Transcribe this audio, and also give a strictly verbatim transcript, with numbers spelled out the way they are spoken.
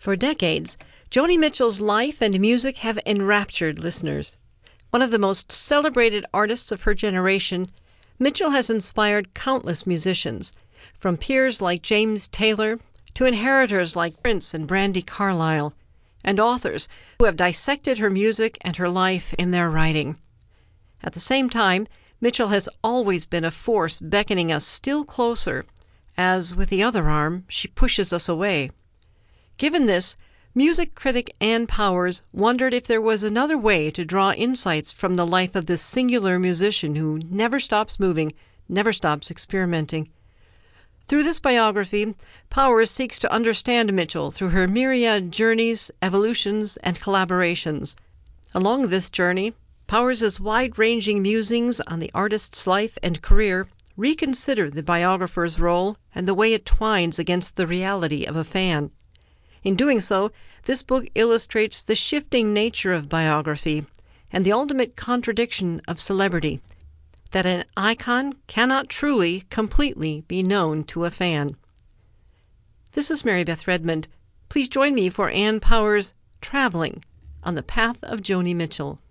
For decades, Joni Mitchell's life and music have enraptured listeners. One of the most celebrated artists of her generation, Mitchell has inspired countless musicians, from peers like James Taylor to inheritors like Prince and Brandi Carlile, and authors who have dissected her music and her life in their writing. At the same time, Mitchell has always been a force beckoning us still closer, as, with the other arm, she pushes us away. Given this, music critic Ann Powers wondered if there was another way to draw insights from the life of this singular musician who never stops moving, never stops experimenting. Through this biography, Powers seeks to understand Mitchell through her myriad journeys, evolutions, and collaborations. Along this journey, Powers' wide-ranging musings on the artist's life and career reconsider the biographer's role and the way it twines against the reality of a fan. In doing so, this book illustrates the shifting nature of biography and the ultimate contradiction of celebrity, that an icon cannot truly, completely be known to a fan. This is Mary Beth Redmond. Please join me for Ann Powers' Traveling on the Path of Joni Mitchell.